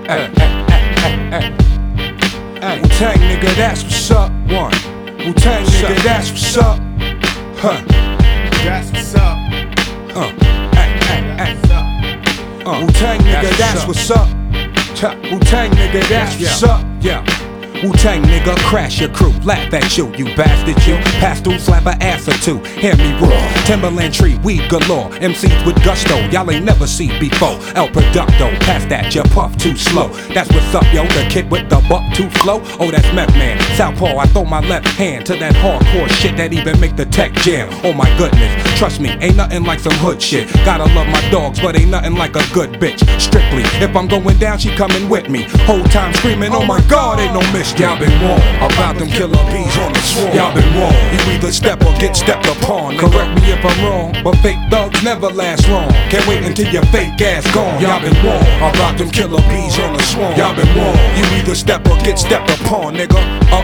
Hey, Wu-Tang nigga, that's what's up. One. Wu-Tang nigga, that's what's up. Huh. That's what's up. Wu-Tang nigga, that's what's up. Wu-Tang nigga, that's what's up. Yeah. Wu-Tang nigga, crash your crew, laugh at you, you bastard you. Pass through, slap a ass or two, hear me roar. Timberland tree, weed galore, MCs with gusto, y'all ain't never seen before. El Producto, pass that, you puff too slow. That's what's up, yo, the kid with the buck too flow. Oh, that's Meth Man, Southpaw, I throw my left hand to that hardcore shit that even make the tech jam. Oh my goodness, trust me, ain't nothing like some hood shit. Gotta love my dogs, but ain't nothing like a good bitch. Strictly, if I'm going down, she coming with me. Whole time screaming, oh my God, ain't no mystery. Y'all been wrong about them killer bees on the swarm. Y'all been wrong. You either step or get stepped upon. Correct me if I'm wrong, but fake thugs never last long. Can't wait until your fake ass gone. Y'all been wrong about them killer bees on the swarm. Y'all been wrong. You either step or get stepped upon, nigga.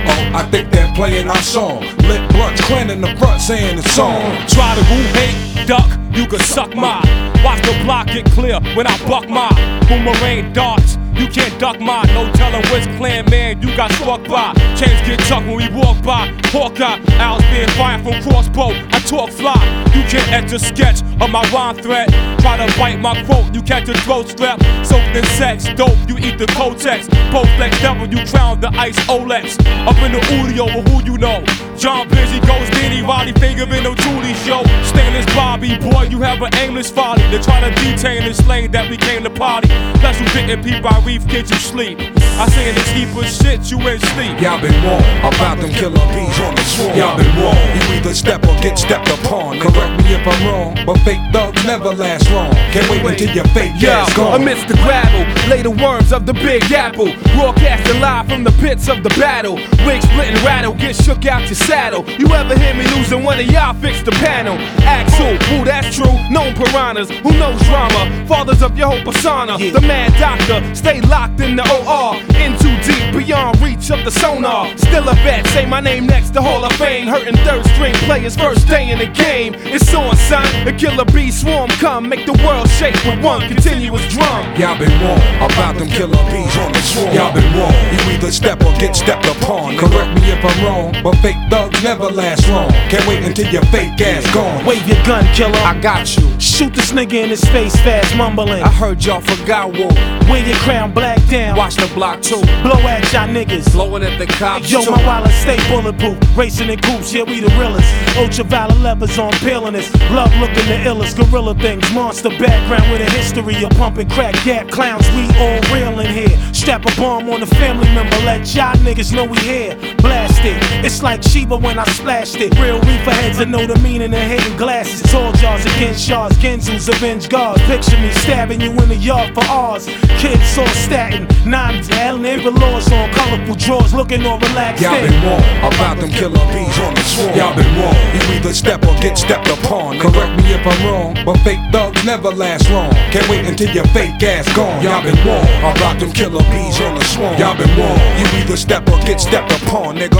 I think they're playing our song. Lit blunts, clan in the front saying the song. Try to woo, hate, duck, you can suck mine. Watch the block get clear when I buck mine. Boomerang darts, you can't duck mine. No telling which clan man you got struck by. Chains get tucked when we walk by. Hawkeye, owls being fired from crossbow. I talk fly, you can't etch a sketch of my rhyme threat. Try to bite my quote, you catch a throat strap. Soaked in sex, dope, you eat the Kotex. Both flex devil, you crown the ice Olex. Up in the audio, but who you know? John Busy, Ghost, Danny, Roddy, Finger in no Julie show. Stainless Bobby, boy, you have an aimless folly. They try to detain this lane that became the party. Special getting people by reef, kids you sleep. I say in this heap of shit, you ain't sleep. Y'all been wrong about them killer bees on the swarm. Y'all been wrong. You either step or get stepped upon. Correct me if I'm wrong, but fake thugs never last long. Can't wait until your fake ass gone. Amidst the gravel, lay the worms of the Big Apple. Broadcasting live from the pits of the battle. Wig split and rattle, get shook out your saddle. You ever hear me losing one of y'all, fix the panel. Axel, ooh, that's true. Known piranhas, who knows drama? Fathers of your whole persona. The mad doctor, stay locked in the OR. In too deep, beyond reach of the sonar. Still a vet, say my name next to Hall of Fame. Hurting third string players first day in the game. It's on, son, the killer bee swarm come. Make the world shake with one continuous drum. Y'all been wrong about them killer bees on the swarm. Y'all been wrong. You either step or get stepped upon. Correct me if I'm wrong, but fake thugs never last long. Can't wait until your fake ass gone. Wave your gun, killer. I got you. Shoot this nigga in his face fast, mumbling. I heard y'all forgot war. Wear your crown black down. Watch the block too. Blow at y'all niggas. Blowing at the cops Yo, too. my wallet stay bulletproof. Racing in coops, yeah, we the realest. Ultraviolet levers on peeling this. Love looking the illest. Gorilla things. Monster background with a history of pumping crack. Gap clowns, we all real in here. Strap a bomb on a family member. Let y'all niggas know we here. Blast it. It's like Sheba when I splashed it. Real reefer heads that know the meaning of hidden glasses. Tall jars against shards. Genzus avenge guards. Picture me stabbing you in the yard for ours. Kids saw statin. 9 to hell and laws on colorful drawers. Looking all relaxed. Y'all been wrong about them killer bees on the swarm. Y'all been wrong. You either step or get stepped upon. Correct me if I'm wrong, but fake thugs never last long. Can't wait until your fake ass gone. Y'all been wrong about them killer bees on the swarm. Y'all been wrong. You either step or get stepped upon, nigga.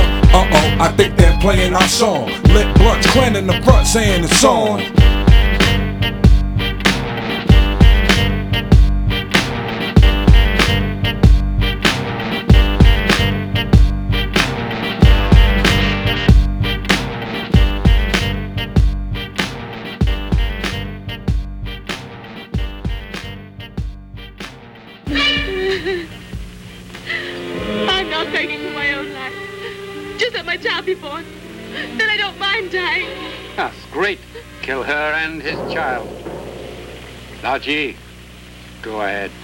I think they're playing our song. Lit blunts, clan in the front saying the song. I'm not fighting for my own life. Just let my child be born. Then I don't mind dying. That's great. Kill her and his child. Now, G, go ahead.